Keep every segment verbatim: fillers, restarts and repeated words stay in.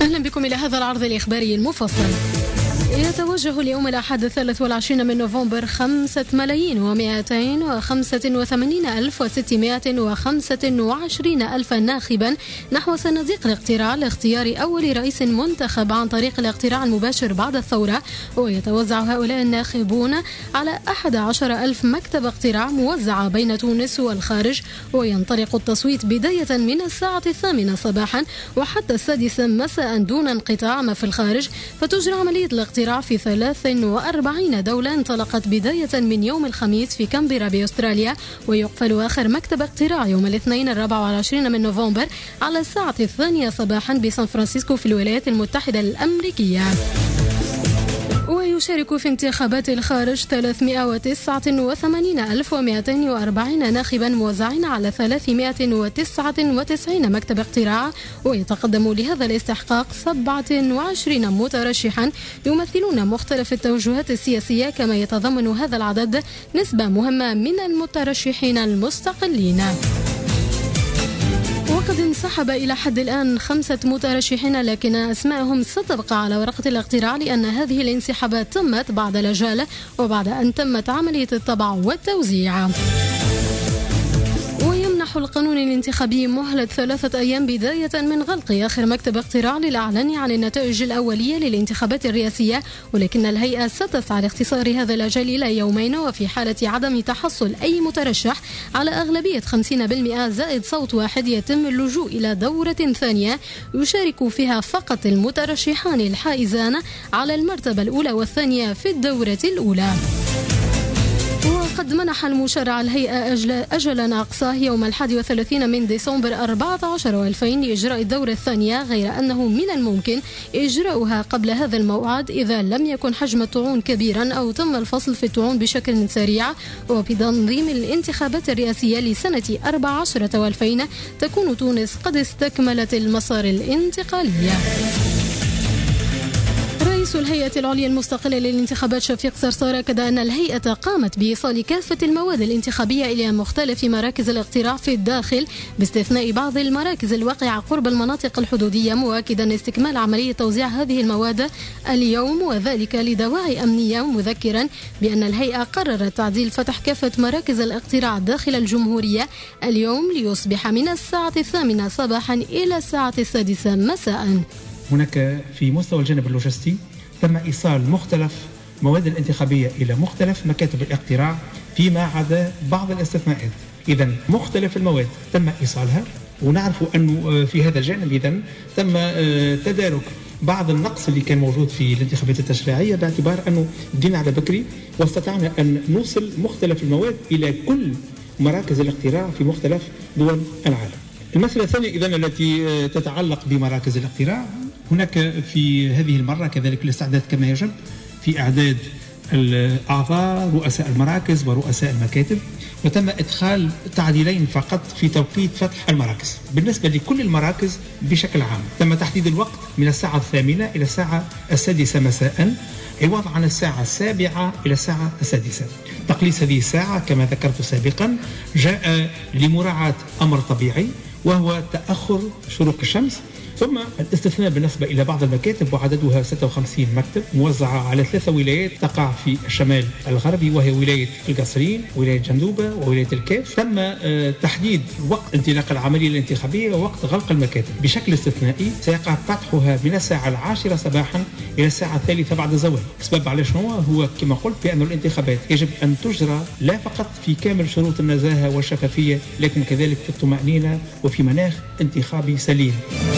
أهلا بكم إلى هذا العرض الإخباري المفصل. يتوجه اليوم الأحد الثالث والعشرين من نوفمبر خمسة ملايين ومائتين وخمسة وثمانين ألف وستمائة وخمسة وعشرين ألف ناخبا نحو صناديق الاقتراع لاختيار أول رئيس منتخب عن طريق الاقتراع المباشر بعد الثورة. ويتوزع هؤلاء الناخبون على أحد عشر ألف مكتب اقتراع موزعة بين تونس والخارج. وينطلق التصويت بداية من الساعة الثامنة صباحا وحتى السادسة مساء دون انقطاع، ما في الخارج فتجرى عملية الاقتراع في ثلاث وأربعين دولة انطلقت بداية من يوم الخميس في كامبيرا بأستراليا، ويقفل آخر مكتب اقتراع يوم الاثنين الرابع والعشرين من نوفمبر على الساعة الثانية صباحا بسان فرانسيسكو في الولايات المتحدة الأمريكية. ويشارك في انتخابات الخارج ثلاثمائة وتسعة وثمانين ألف ومائتين وأربعين ناخبا موزعين على ثلاثمائة وتسعة وتسعين مكتب اقتراع. ويتقدم لهذا الاستحقاق سبعة وعشرين مترشحا يمثلون مختلف التوجهات السياسية، كما يتضمن هذا العدد نسبة مهمة من المترشحين المستقلين. وقد انسحب إلى حد الآن خمسة مترشحين، لكن أسماءهم ستبقى على ورقة الاقتراع لأن هذه الانسحابات تمت بعد العجالة وبعد أن تمت عملية الطبع والتوزيع. ويمنح القانون الانتخابي مهلة ثلاثة أيام بداية من غلق آخر مكتب اقتراع للإعلان عن النتائج الأولية للانتخابات الرئاسية، ولكن الهيئة ستسعى لاختصار هذا الأجل إلى يومين، وفي حالة عدم تحصل أي مترشح على أغلبية خمسين بالمئة زائد صوت واحد يتم اللجوء إلى دورة ثانية يشارك فيها فقط المترشحان الحائزان على المرتبة الأولى والثانية في الدورة الأولى. وقد منح المشرع الهيئة أجل أجلا أقصاه يوم الحادي والثلاثين من ديسمبر أربعة عشر وألفين لإجراء الدورة الثانية، غير أنه من الممكن إجراؤها قبل هذا الموعد إذا لم يكن حجم الطعون كبيرا أو تم الفصل في الطعون بشكل سريع. وبتنظيم الانتخابات الرئاسية لسنة أربعة عشر وألفين تكون تونس قد استكملت المسار الانتقالي. رئيس الهيئة العليا المستقلة للانتخابات شفيق صرصار أكد أن الهيئة قامت بإيصال كافة المواد الانتخابية إلى مختلف مراكز الاقتراع في الداخل باستثناء بعض المراكز الواقعة قرب المناطق الحدودية، مؤكدا استكمال عملية توزيع هذه المواد اليوم وذلك لدواعي أمنية، مذكرا بأن الهيئة قررت تعديل فتح كافة مراكز الاقتراع داخل الجمهورية اليوم ليصبح من الساعة الثامنة صباحا إلى الساعة السادسة مساء. هناك في مستوى الجانب اللوجستي تم إيصال مختلف مواد الانتخابية إلى مختلف مكاتب الاقتراع فيما عدا بعض الاستثناءات. إذن مختلف المواد تم إيصالها، ونعرف أنه في هذا الجانب إذن تم تدارك بعض النقص اللي كان موجود في الانتخابات التشريعية، باعتبار أنه بدينا على بكري واستطعنا أن نوصل مختلف المواد إلى كل مراكز الاقتراع في مختلف دول العالم. المسألة الثانية إذن التي تتعلق بمراكز الاقتراع، هناك في هذه المرة كذلك الاستعداد كما يجب في إعداد الأعضاء رؤساء المراكز ورؤساء المكاتب، وتم إدخال تعديلين فقط في توقيت فتح المراكز. بالنسبة لكل المراكز بشكل عام تم تحديد الوقت من الساعة الثامنة إلى الساعة السادسة مساء، عوض عن الساعة السابعة إلى الساعة السادسة. تقليص هذه الساعة كما ذكرت سابقا جاء لمراعاة أمر طبيعي وهو تأخر شروق الشمس، ثم الاستثناء بالنسبة إلى بعض المكاتب وعددها ستة وخمسين مكتب موزعة على ثلاثة ولايات تقع في الشمال الغربي، وهي ولاية القصرين، ولاية جندوبة، وولاية الكاف. تم تحديد وقت انطلاق العملية الانتخابية ووقت غلق المكاتب بشكل استثنائي، سيقع فتحها من الساعة العاشرة صباحا إلى الساعة الثالثة بعد الزوال. السبب على شنو هو كما قلت بأن الانتخابات يجب أن تجرى لا فقط في كامل شروط النزاهة والشفافية، لكن كذلك في الطمأنينة وفي مناخ انتخابي سليم.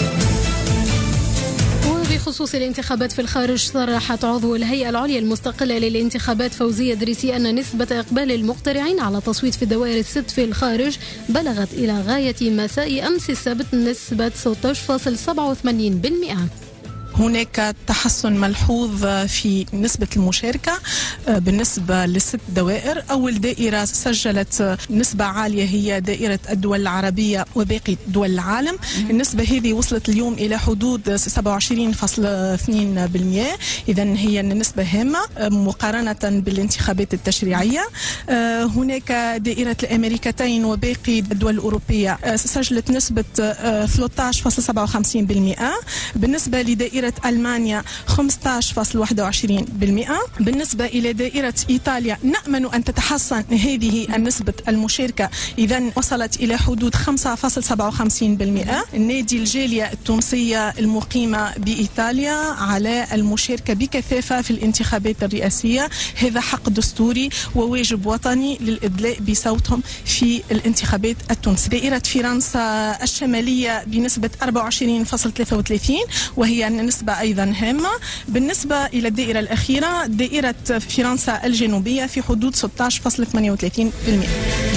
بخصوص الانتخابات في الخارج، صرحت عضو الهيئة العليا المستقلة للانتخابات فوزية دريسي أن نسبة إقبال المقترعين على تصويت في الدوائر الست في الخارج بلغت إلى غاية مساء أمس السبت نسبة ستة عشر فاصلة سبعة وثمانين بالمئة. هناك تحسن ملحوظ في نسبة المشاركة بالنسبة لست دوائر. أول دائرة سجلت نسبة عالية هي دائرة الدول العربية وباقي دول العالم. النسبة هذه وصلت اليوم إلى حدود سبعة وعشرين فاصلة اثنين بالمئة، إذن هي نسبة هامة مقارنة بالانتخابات التشريعية. هناك دائرة الأمريكتين وباقي الدول الأوروبية سجلت نسبة ثلاثة عشر فاصلة سبعة وخمسين بالمئة. بالنسبة لدائرة ألمانيا خمسة عشر فاصلة واحد وعشرين بالمئة. بالنسبة إلى دائرة إيطاليا نأمل أن تتحسن هذه النسبة المشاركة، إذن وصلت إلى حدود خمسة فاصلة سبعة وخمسين بالمئة. النادي الجالية التونسية المقيمة بإيطاليا على المشاركة بكثافة في الانتخابات الرئاسية، هذا حق دستوري وواجب وطني للإدلاء بصوتهم في الانتخابات التونسية. دائرة فرنسا الشمالية بنسبة أربعة وعشرين فاصلة ثلاثة وثلاثين وهي نسبة أيضا هامة. بالنسبة إلى الدائرة الأخيرة دائرة فرنسا الجنوبية في حدود ستة عشر فاصلة ثمانية وثلاثين بالمئة.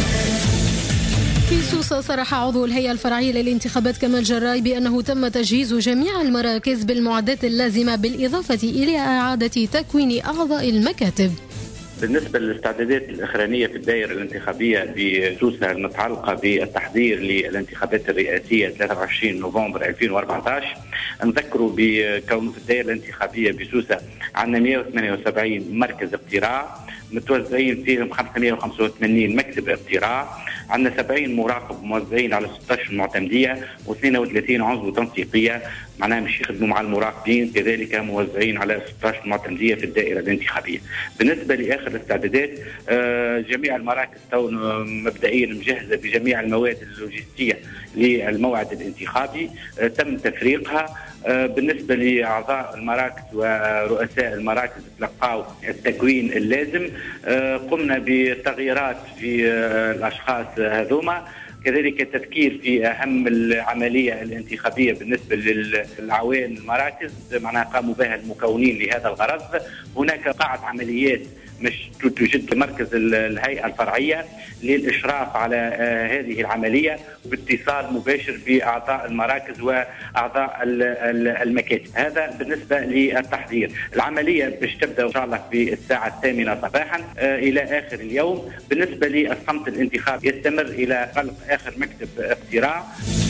في سوسة صرح عضو الهيئة الفرعية للانتخابات كمال جراي بأنه تم تجهيز جميع المراكز بالمعدات اللازمة بالإضافة إلى إعادة تكوين أعضاء المكاتب. بالنسبة للاستعدادات الأخرانية في الدائرة الانتخابية بسوسة المتعلقة بالتحضير للانتخابات الرئاسية ثلاثة وعشرين نوفمبر ألفين وأربعة عشر، نذكروا بكون في الدائرة الانتخابية بسوسة عندنا مئة وثمانية وسبعين مركز اقتراع متوزعين فيهم خمسمئة وخمسة وثمانين مكتب اقتراع، عندنا سبعين مراقب موزعين على ستة عشر معتمدية واثنين وثلاثين عضو تنسيقية معناها مش يخدموا مع المراقبين، كذلك موزعين على ستة عشر معتمدية في الدائرة الانتخابية. بالنسبة لآخر الاستعدادات جميع المراكز مبدئيا مجهزة بجميع المواد اللوجستية للموعد الانتخابي، تم تفريقها. بالنسبة لأعضاء المراكز ورؤساء المراكز تلقاوا التكوين اللازم، قمنا بتغييرات في الأشخاص هذوما، كذلك التفكير في أهم العملية الانتخابية بالنسبة للعوان المراكز معناها قاموا بها المكونين لهذا الغرض. هناك قاعدة عمليات مش توجد مركز الهيئة الفرعية للإشراف على هذه العملية باتصال مباشر بأعضاء المراكز وأعضاء المكاتب. هذا بالنسبة للتحضير. العملية باش تبدأ إن شاء الله في الساعة الثامنة صباحا إلى آخر اليوم. بالنسبة للصمت الانتخابي يستمر إلى غلق آخر مكتب اقتراع.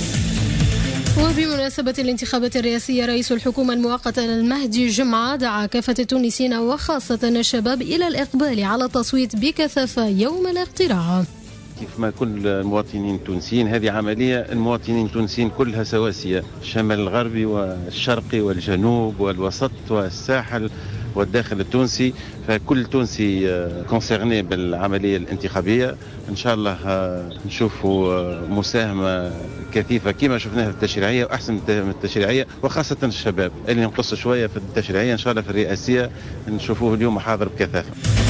وبمناسبة الانتخابات الرئاسية رئيس الحكومة المؤقتة المهدي جمعة دعا كافة التونسيين وخاصة الشباب إلى الإقبال على التصويت بكثافة يوم الاقتراع. كيف ما كل المواطنين التونسيين هذه عملية المواطنين التونسيين كلها سواسية، الشمال الغربي والشرقي والجنوب والوسط والساحل والداخل التونسي، فكل تونسي كونسيرني بالعملية الانتخابية. إن شاء الله نشوفوا مساهمة كثيفة كما شفناها في التشريعية وأحسن من التشريعية، وخاصة الشباب اللي ينقص شوية في التشريعية إن شاء الله في الرئاسية نشوفوه اليوم حاضر بكثافة.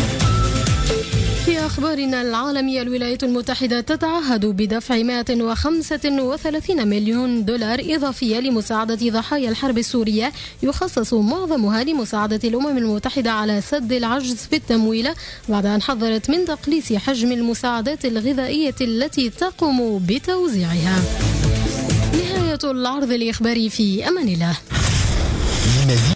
في أخبارنا العالمية الولايات المتحدة تتعهد بدفع مئة وخمسة وثلاثين مليون دولار إضافية لمساعدة ضحايا الحرب السورية، يخصص معظمها لمساعدة الأمم المتحدة على سد العجز في التمويل بعد أن حذرت من تقليص حجم المساعدات الغذائية التي تقوم بتوزيعها. نهاية العرض الإخباري، في أمان الله.